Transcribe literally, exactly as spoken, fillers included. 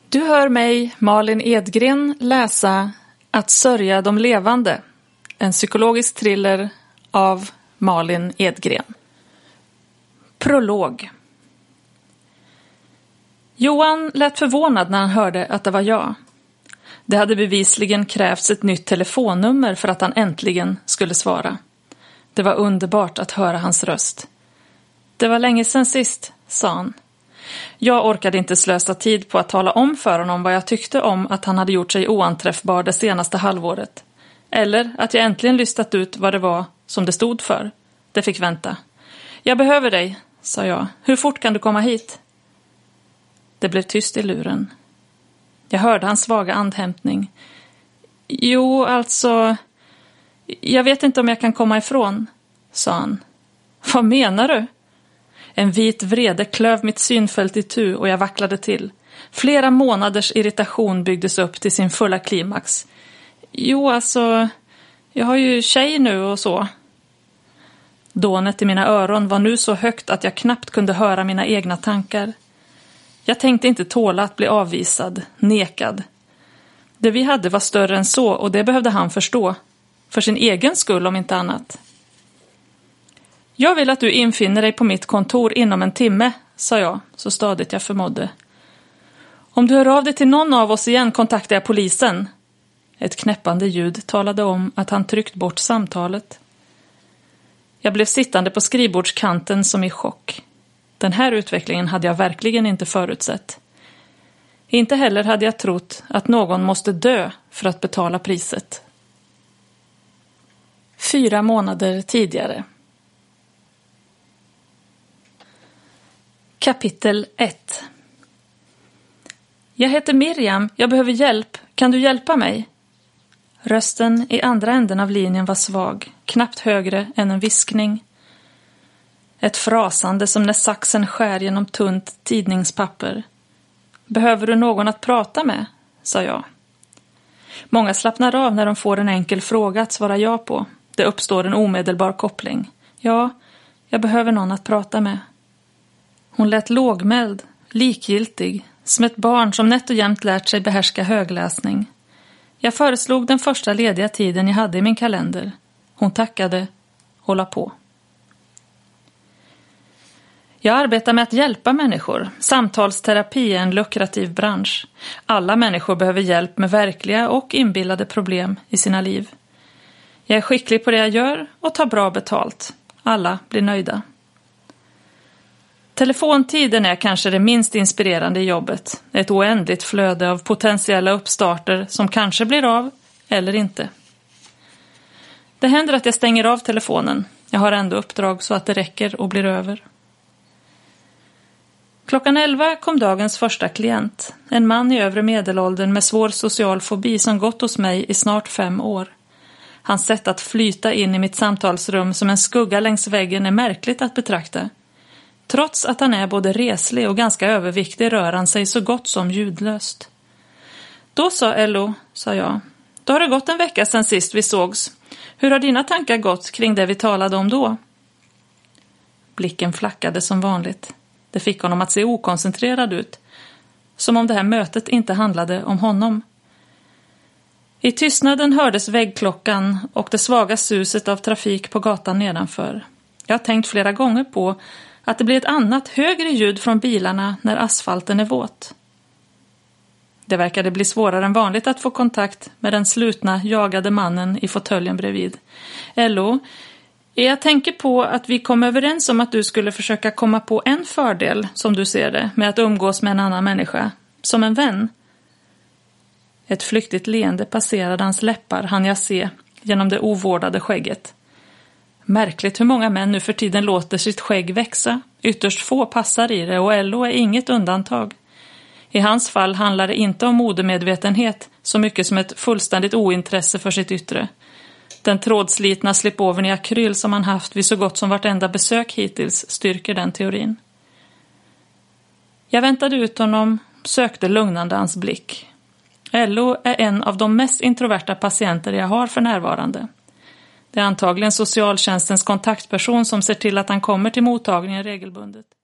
Du hör mig, Malin Edgren, läsa Att sörja de levande, en psykologisk thriller av Malin Edgren. Prolog. Johan lät förvånad när han hörde att det var jag. Det hade bevisligen krävts ett nytt telefonnummer för att han äntligen skulle svara. Det var underbart att höra hans röst. Det var länge sedan sist, sa han. Jag orkade inte slösa tid på att tala om för honom vad jag tyckte om att han hade gjort sig oanträffbar det senaste halvåret. Eller att jag äntligen listat ut vad det var som det stod för. Det fick vänta. Jag behöver dig, sa jag. Hur fort kan du komma hit? Det blev tyst i luren. Jag hörde hans svaga andhämtning. Jo, alltså... Jag vet inte om jag kan komma ifrån, sa han. Vad menar du? En vit vrede klöv mitt synfält i tu och jag vacklade till. Flera månaders irritation byggdes upp till sin fulla klimax. Jo, alltså... Jag har ju tjej nu och så. Dånet i mina öron var nu så högt att jag knappt kunde höra mina egna tankar. Jag tänkte inte tåla att bli avvisad, nekad. Det vi hade var större än så och det behövde han förstå. För sin egen skull om inte annat. Jag vill att du infinner dig på mitt kontor inom en timme, sa jag, så stadigt jag förmådde. Om du hör av dig till någon av oss igen kontaktar jag polisen. Ett knäppande ljud talade om att han tryckt bort samtalet. Jag blev sittande på skrivbordskanten som i chock. Den här utvecklingen hade jag verkligen inte förutsett. Inte heller hade jag trott att någon måste dö för att betala priset. Fyra månader tidigare. Kapitel ett. Jag heter Miriam, jag behöver hjälp. Kan du hjälpa mig? Rösten i andra änden av linjen var svag, knappt högre än en viskning. Ett frasande som när saxen skär genom tunt tidningspapper. Behöver du någon att prata med? Sa jag. Många slappnar av när de får en enkel fråga att svara ja på. Det uppstår en omedelbar koppling. Ja, jag behöver någon att prata med. Hon lät lågmäld, likgiltig, som ett barn som nätt och jämt lärt sig behärska högläsning. Jag föreslog den första lediga tiden jag hade i min kalender. Hon tackade och la på. Jag arbetar med att hjälpa människor. Samtalsterapi är en lukrativ bransch. Alla människor behöver hjälp med verkliga och inbillade problem i sina liv. Jag är skicklig på det jag gör och tar bra betalt. Alla blir nöjda. Telefontiden är kanske det minst inspirerande i jobbet. Ett oändligt flöde av potentiella uppstarter som kanske blir av eller inte. Det händer att jag stänger av telefonen. Jag har ändå uppdrag så att det räcker och blir över. Klockan elva kom dagens första klient. En man i övre medelåldern med svår social fobi som gått hos mig i snart fem år. Hans sätt att flyta in i mitt samtalsrum som en skugga längs väggen är märkligt att betrakta. Trots att han är både reslig och ganska överviktig rör han sig så gott som ljudlöst. Då sa Ello, sa jag. Då har det gått en vecka sedan sist vi sågs. Hur har dina tankar gått kring det vi talade om då? Blicken flackade som vanligt. Det fick honom att se okoncentrerad ut. Som om det här mötet inte handlade om honom. I tystnaden hördes väggklockan och det svaga suset av trafik på gatan nedanför. Jag har tänkt flera gånger på att det blir ett annat högre ljud från bilarna när asfalten är våt. Det verkade bli svårare än vanligt att få kontakt med den slutna, jagade mannen i fåtöljen bredvid. Ello, jag tänker på att vi kom överens om att du skulle försöka komma på en fördel, som du ser det, med att umgås med en annan människa. Som en vän. Ett flyktigt leende passerade hans läppar, hann jag se, genom det ovårdade skägget. Märkligt hur många män nu för tiden låter sitt skägg växa. Ytterst få passar i det och Ello är inget undantag. I hans fall handlar det inte om modemedvetenhet så mycket som ett fullständigt ointresse för sitt yttre. Den trådslitna slipovern i akryl som han haft vid så gott som vartenda besök hittills styrker den teorin. Jag väntade ut honom, sökte lugnande hans blick. Ello är en av de mest introverta patienter jag har för närvarande. Det är antagligen socialtjänstens kontaktperson som ser till att han kommer till mottagningen regelbundet.